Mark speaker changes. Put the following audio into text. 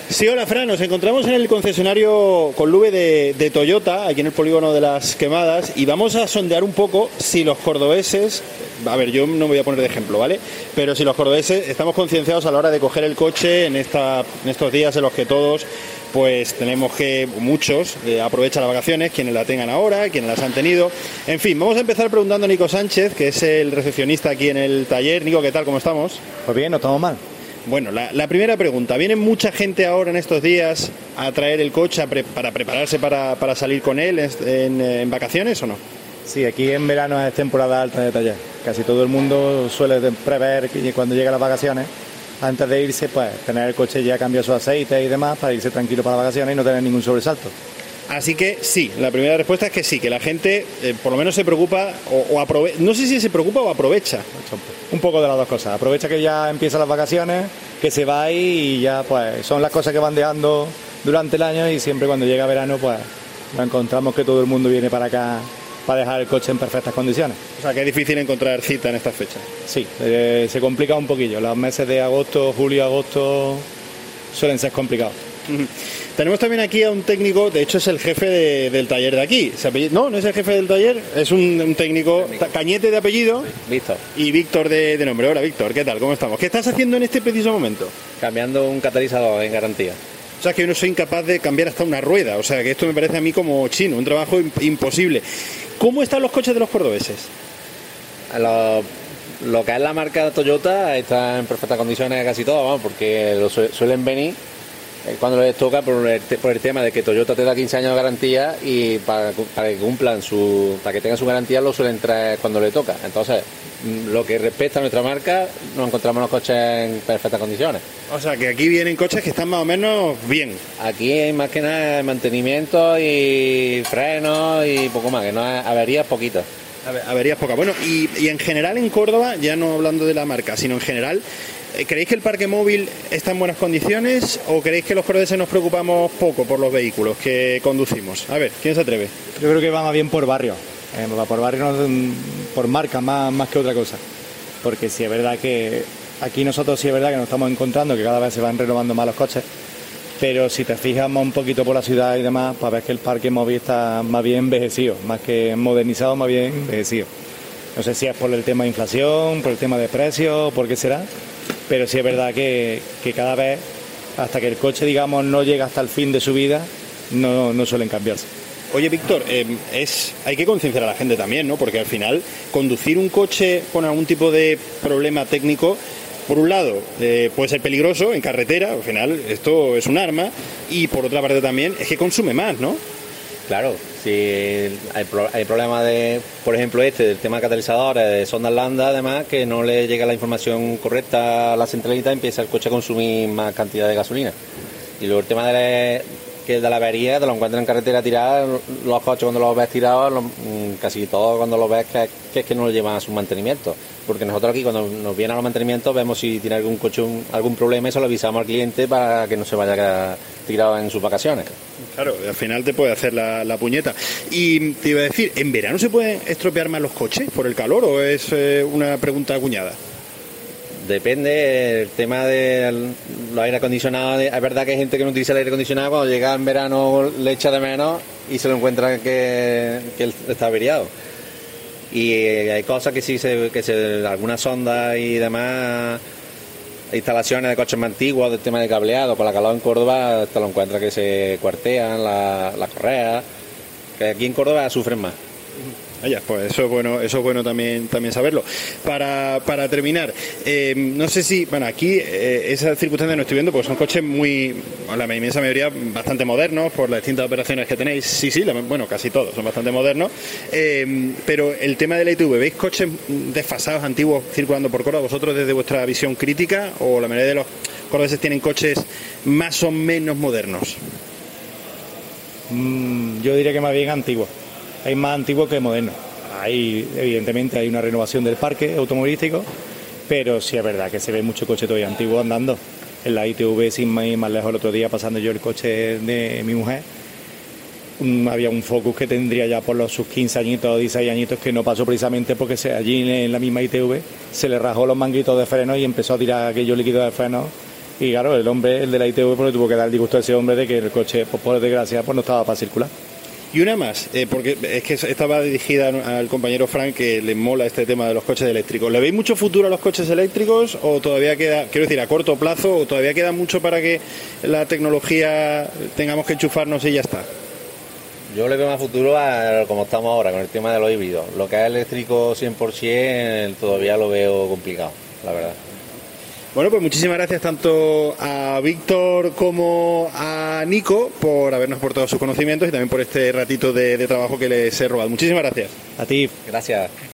Speaker 1: Sí, hola Fran, nos encontramos en el concesionario Conlube de Toyota, aquí en el polígono de Las Quemadas, y vamos a sondear un poco si los cordobeses, a ver, yo no me voy a poner de ejemplo, ¿vale? Pero si los cordobeses estamos concienciados a la hora de coger el coche en estos días en los que todos, pues tenemos que, muchos, aprovechan las vacaciones, quienes la tengan ahora, quienes las han tenido. En fin, vamos a empezar preguntando a Nico Sánchez, que es el recepcionista aquí en el taller. Nico, ¿qué tal? ¿Cómo estamos?
Speaker 2: Pues bien, no estamos mal.
Speaker 1: Bueno, la primera pregunta, ¿viene mucha gente ahora en estos días a traer el coche para prepararse para salir con él en vacaciones o no?
Speaker 2: Sí, aquí en verano es temporada alta de taller. Casi todo el mundo suele prever que cuando llegan las vacaciones, antes de irse, pues tener el coche ya cambiado su aceite y demás para irse tranquilo para las vacaciones y no tener ningún sobresalto.
Speaker 1: Así que sí, la primera respuesta es que sí, que la gente por lo menos se preocupa o aprovecha, no sé si se preocupa o aprovecha.
Speaker 2: Un poco de las dos cosas. Aprovecha que ya empiezan las vacaciones, que se va ahí y ya pues son las cosas que van dejando durante el año y siempre cuando llega verano pues nos encontramos que todo el mundo viene para acá para dejar el coche en perfectas condiciones.
Speaker 1: O sea que es difícil encontrar cita en estas fechas.
Speaker 2: Sí, se complica un poquillo. Los meses de agosto, julio, agosto suelen ser complicados.
Speaker 1: Tenemos también aquí a un técnico, de hecho es el jefe del taller de aquí. No es el jefe del taller, es un técnico, Cañete de apellido.
Speaker 3: Víctor.
Speaker 1: Y Víctor de nombre. Hola Víctor, ¿qué tal? ¿Cómo estamos? ¿Qué estás haciendo en este preciso momento?
Speaker 3: Cambiando un catalizador en garantía.
Speaker 1: O sea que yo no soy incapaz de cambiar hasta una rueda, o sea que esto me parece a mí como chino, un trabajo imposible. ¿Cómo están los coches de los cordobeses?
Speaker 3: Lo que es la marca Toyota está en perfectas condiciones casi todo, vamos, porque suelen venir cuando les toca por el tema de que Toyota te da 15 años de garantía y para que cumplan para que tengan su garantía lo suelen traer cuando le toca. Entonces, lo que respecta a nuestra marca, nos encontramos los coches en perfectas condiciones.
Speaker 1: O sea que aquí vienen coches que están más o menos bien.
Speaker 3: Aquí hay más que nada mantenimiento y frenos y poco más, que no hay averías poquitas.
Speaker 1: Averías pocas. Bueno, y en general en Córdoba, ya no hablando de la marca, sino en general, ¿creéis que el parque móvil está en buenas condiciones o creéis que los cordobeses nos preocupamos poco por los vehículos que conducimos? A ver, ¿quién se atreve?
Speaker 2: Yo creo que va más bien por barrio. Por barrio, por marca, más que otra cosa. Porque sí es verdad que aquí nosotros sí es verdad que nos estamos encontrando que cada vez se van renovando más los coches. Pero si te fijas un poquito por la ciudad y demás, pues ves que el parque móvil está más bien envejecido, más que modernizado, más bien envejecido. No sé si es por el tema de inflación, por el tema de precios, por qué será, pero sí es verdad que cada vez, hasta que el coche, digamos, no llega hasta el fin de su vida, no suelen cambiarse.
Speaker 1: Oye, Víctor, hay que concienciar a la gente también, ¿no? Porque al final, conducir un coche con algún tipo de problema técnico, por un lado, puede ser peligroso en carretera, al final esto es un arma, y por otra parte también es que consume más, ¿no?
Speaker 3: Claro, si hay problemas de, por ejemplo, del tema de catalizadores, de sondas lambda, además, que no le llega la información correcta a la centralita y empieza el coche a consumir más cantidad de gasolina. Y luego el tema que de la avería, te lo encuentras en carretera tirada, los coches cuando los ves tirados, casi todos cuando los ves que es que no lo llevan a su mantenimiento. Porque nosotros aquí cuando nos vienen a los mantenimientos vemos si tiene algún coche algún problema y se lo avisamos al cliente para que no se vaya a quedar tirado en sus vacaciones.
Speaker 1: Claro, al final te puede hacer la puñeta. Y te iba a decir, ¿en verano se pueden estropear más los coches por el calor o es una pregunta acuñada?
Speaker 3: Depende, el tema de los aire acondicionados, es verdad que hay gente que no utiliza el aire acondicionado, cuando llega en verano le echa de menos y se lo encuentra que está averiado. Y hay cosas que sí, algunas sondas y demás, instalaciones de coches más antiguos, del tema de cableado, con la calor en Córdoba te lo encuentras que se cuartean las correas, que aquí en Córdoba sufren más.
Speaker 1: Vaya, pues eso es bueno también saberlo. Para terminar, no sé si, bueno, aquí esa circunstancia no estoy viendo porque son coches la inmensa mayoría bastante modernos por las distintas operaciones que tenéis. Sí, bueno, casi todos son bastante modernos. Pero el tema de la ITV, ¿veis coches desfasados, antiguos, circulando por Córdoba? ¿Vosotros desde vuestra visión crítica o la mayoría de los cordobeses tienen coches más o menos modernos?
Speaker 2: Yo diría que más bien antiguos. Hay más antiguos que modernos. Evidentemente hay una renovación del parque automovilístico, pero sí es verdad que se ve mucho coche todavía antiguo andando. En la ITV, sin ir más lejos, el otro día pasando yo el coche de mi mujer, había un Focus que tendría ya por sus 15 añitos o 16 añitos que no pasó precisamente porque allí en la misma ITV se le rajó los manguitos de freno y empezó a tirar aquellos líquidos de freno Y claro, el de la ITV, pues le tuvo que dar el disgusto a ese hombre de que el coche, pues por desgracia, pues no estaba para circular.
Speaker 1: Y una más, porque es que estaba dirigida al compañero Frank, que le mola este tema de los coches eléctricos. ¿Le veis mucho futuro a los coches eléctricos o todavía queda, quiero decir, a corto plazo, o todavía queda mucho para que la tecnología tengamos que enchufarnos y ya está?
Speaker 3: Yo le veo más futuro a como estamos ahora con el tema de los híbridos. Lo que es eléctrico 100% todavía lo veo complicado, la verdad.
Speaker 1: Bueno, pues muchísimas gracias tanto a Víctor como a Nico por habernos aportado sus conocimientos y también por este ratito de trabajo que les he robado. Muchísimas gracias.
Speaker 2: A ti.
Speaker 3: Gracias.